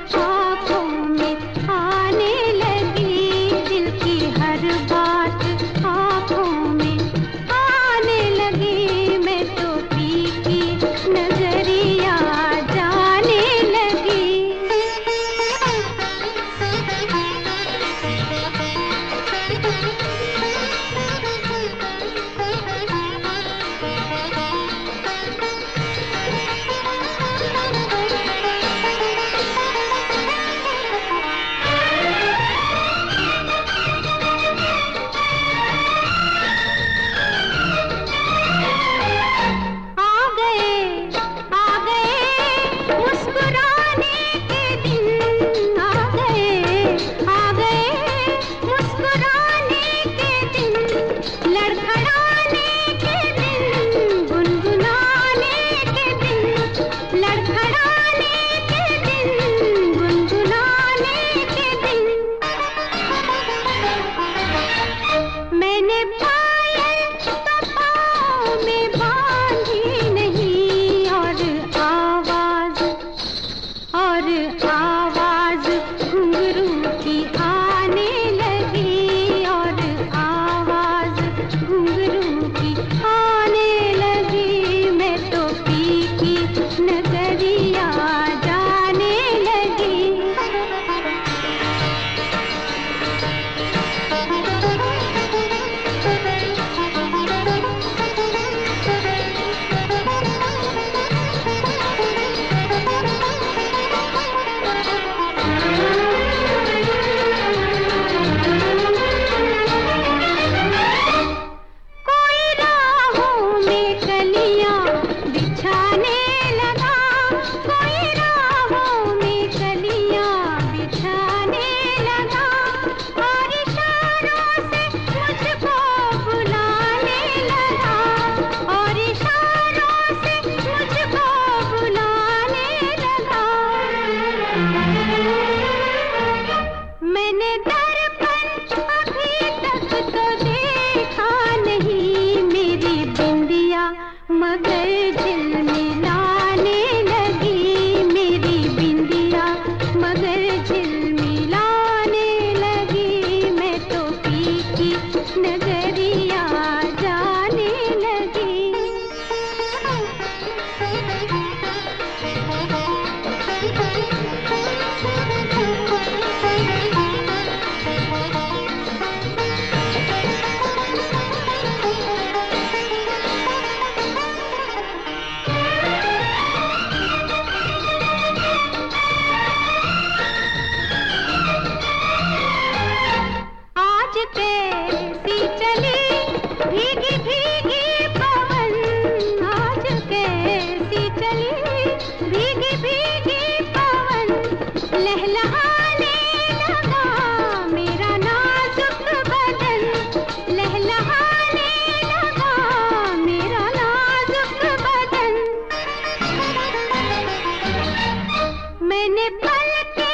आँखों में आने लगी, दिल की हर बात आँखों में आने लगी। मैं तो फीकी नजरिया जाने लगी। मैंने पायल तो पाँव में बांधी नहीं, और आवाज घुंघरू की आने लगी, और आवाज घुंघरू की आने लगी। मैं तो फीकी नजरिया जाने लगी। मैंने दर्पण अभी तक तो देखा नहीं, मेरी बिंदिया मगर झिलमिलाने लगी, मेरी बिंदिया मगर झिलमिलाने लगी। मैं तो फीकी नजरिया जाने लगी। कैसी चली भीगी भीगी पवन, आज कैसी चली भीगी भीगी पवन, लहलहाने लगा मेरा नाजुक बदन, लहलहाने लगा मेरा नाजुक बदन। मैंने पलके